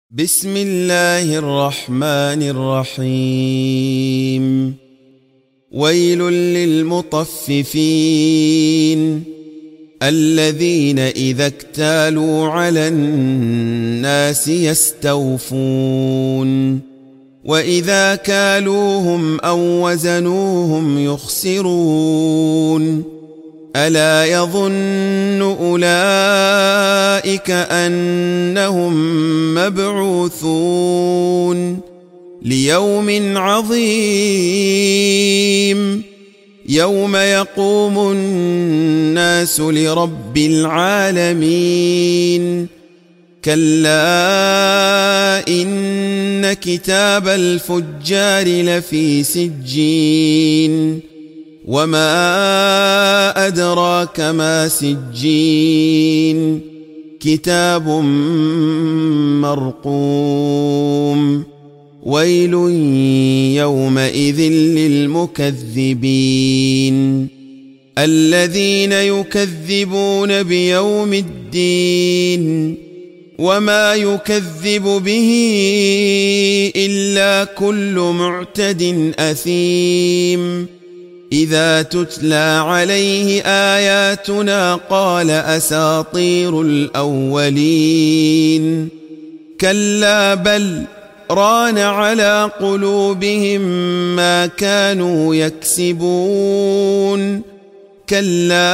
بسم الله الرحمن الرحيم. ويل للمطففين الذين إذا اكتالوا على الناس يستوفون وإذا كالوهم أو وزنوهم يخسرون. ألا يظن أولئك أنهم مبعوثون ليوم عظيم يوم يقوم الناس لرب العالمين. كلا إن كتاب الفجار لفي سجين وما أدراك ما سجين كتاب مرقوم. ويل يومئذ للمكذبين الذين يكذبون بيوم الدين وما يكذب به إلا كل معتد أثيم. إذا تتلى عليه آياتنا قال أساطير الأولين. كلا بل ران على قلوبهم ما كانوا يكسبون. كلا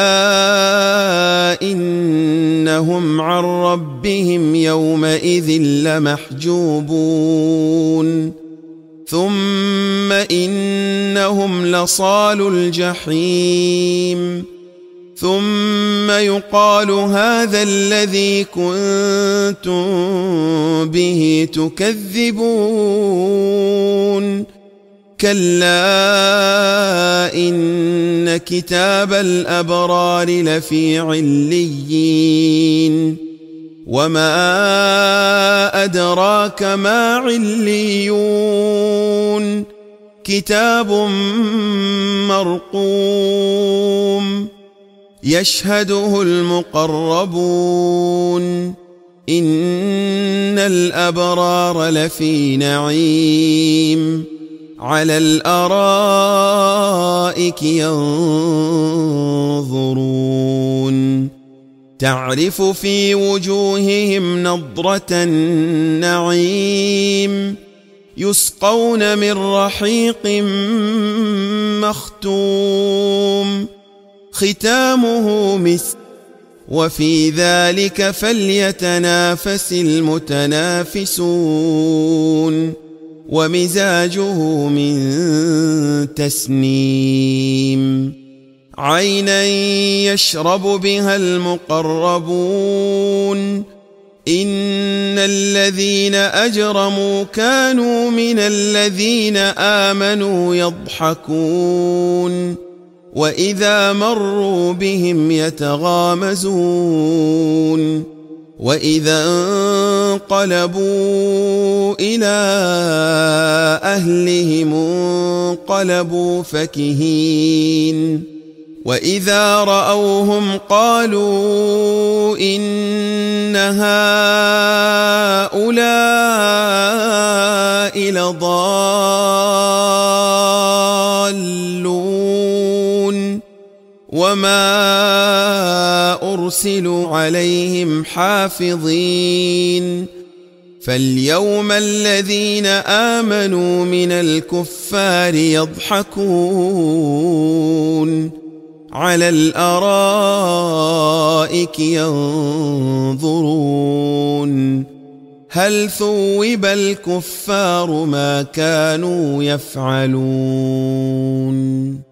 إنهم عن ربهم يومئذ لمحجوبون. ثم إنهم لصالو الجحيم. ثم يقال هذا الذي كنتم به تكذبون. كلا إن كتاب الأبرار لفي عليين وما أدراك ما عليون كتاب مرقوم يشهده المقربون. إن الأبرار لفي نعيم على الأرائك ينظرون تعرف في وجوههم نضرة النعيم يسقون من رحيق مختوم ختامه مسك وفي ذلك فليتنافس المتنافسون. ومزاجه من تسنيم عينا يشرب بها المقربون. إن الذين أجرموا كانوا من الذين آمنوا يضحكون وإذا مروا بهم يتغامزون. وإذا انقلبوا إلى أهلهم انقلبوا فكهين. وإذا رأوهم قالوا إن هؤلاء لضالون وما أرسلوا عليهم حافظين. فاليوم الذين آمنوا من الكفار يضحكون على الأرائك ينظرون هل ثوب الكفار ما كانوا يفعلون.